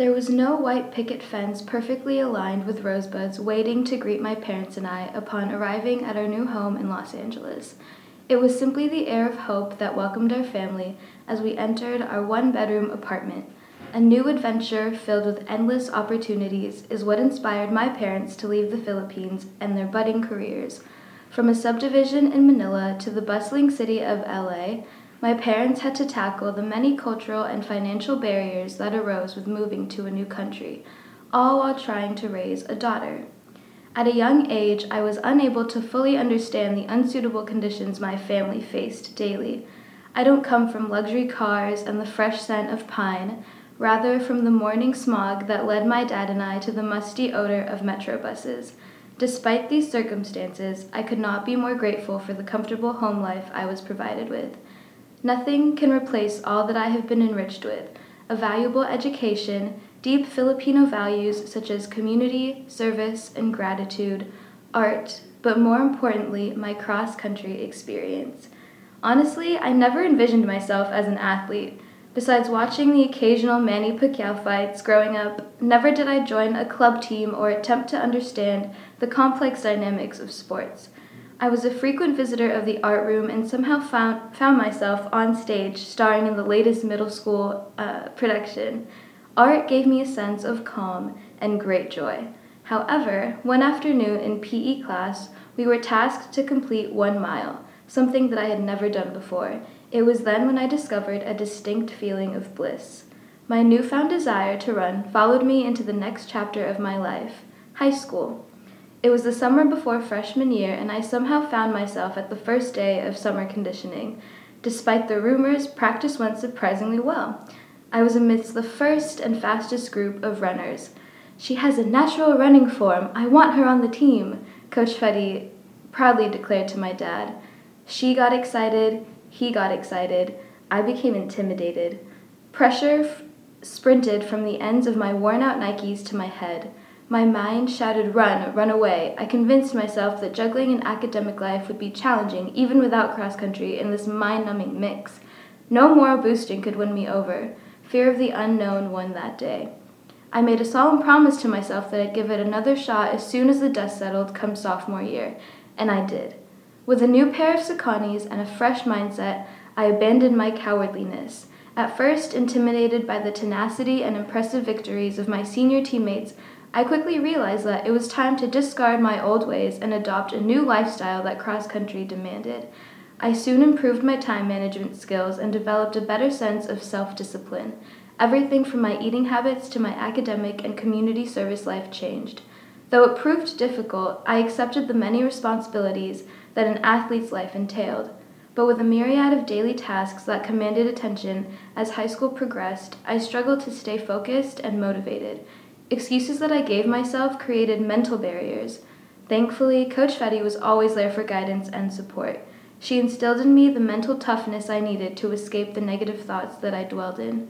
There was no white picket fence perfectly aligned with rosebuds waiting to greet my parents and I upon arriving at our new home in Los Angeles. It was simply the air of hope that welcomed our family as we entered our one-bedroom apartment. A new adventure filled with endless opportunities is what inspired my parents to leave the Philippines and their budding careers. From a subdivision in Manila to the bustling city of LA, my parents had to tackle the many cultural and financial barriers that arose with moving to a new country, all while trying to raise a daughter. At a young age, I was unable to fully understand the unsuitable conditions my family faced daily. I don't come from luxury cars and the fresh scent of pine, rather from the morning smog that led my dad and I to the musty odor of metro buses. Despite these circumstances, I could not be more grateful for the comfortable home life I was provided with. Nothing can replace all that I have been enriched with: a valuable education, deep Filipino values such as community, service, and gratitude, art, but more importantly, my cross-country experience. Honestly, I never envisioned myself as an athlete. Besides watching the occasional Manny Pacquiao fights growing up, never did I join a club team or attempt to understand the complex dynamics of sports. I was a frequent visitor of the art room and somehow found myself on stage starring in the latest middle school production. Art gave me a sense of calm and great joy. However, one afternoon in PE class, we were tasked to complete 1 mile, something that I had never done before. It was then when I discovered a distinct feeling of bliss. My newfound desire to run followed me into the next chapter of my life, high school. It was the summer before freshman year, and I somehow found myself at the first day of summer conditioning. Despite the rumors, practice went surprisingly well. I was amidst the first and fastest group of runners. "She has a natural running form. I want her on the team," Coach Fetty proudly declared to my dad. She got excited, he got excited. I became intimidated. Pressure sprinted from the ends of my worn-out Nikes to my head. My mind shouted, "Run, run away." I convinced myself that juggling an academic life would be challenging, even without cross-country, in this mind-numbing mix. No moral boosting could win me over. Fear of the unknown won that day. I made a solemn promise to myself that I'd give it another shot as soon as the dust settled come sophomore year, and I did. With a new pair of Sauconys and a fresh mindset, I abandoned my cowardliness. At first, intimidated by the tenacity and impressive victories of my senior teammates, I quickly realized that it was time to discard my old ways and adopt a new lifestyle that cross-country demanded. I soon improved my time management skills and developed a better sense of self-discipline. Everything from my eating habits to my academic and community service life changed. Though it proved difficult, I accepted the many responsibilities that an athlete's life entailed. But with a myriad of daily tasks that commanded attention as high school progressed, I struggled to stay focused and motivated. Excuses that I gave myself created mental barriers. Thankfully, Coach Fetty was always there for guidance and support. She instilled in me the mental toughness I needed to escape the negative thoughts that I dwelled in.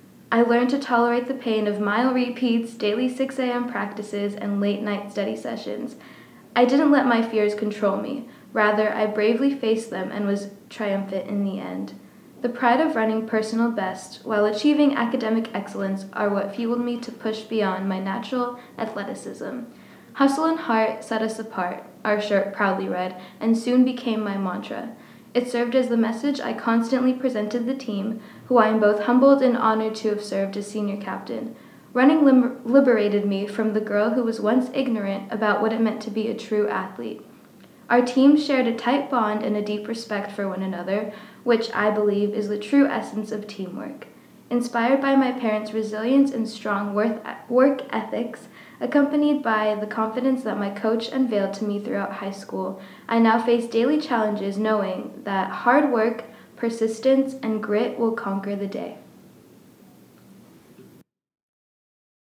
I learned to tolerate the pain of mile repeats, daily 6 a.m. practices, and late-night study sessions. I didn't let my fears control me. Rather, I bravely faced them and was triumphant in the end. The pride of running personal best while achieving academic excellence are what fueled me to push beyond my natural athleticism. "Hustle and heart set us apart," our shirt proudly read, and soon became my mantra. It served as the message I constantly presented the team, who I am both humbled and honored to have served as senior captain. Running liberated me from the girl who was once ignorant about what it meant to be a true athlete. Our team shared a tight bond and a deep respect for one another, which I believe is the true essence of teamwork. Inspired by my parents' resilience and strong work ethics, accompanied by the confidence that my coach unveiled to me throughout high school, I now face daily challenges knowing that hard work, persistence, and grit will conquer the day.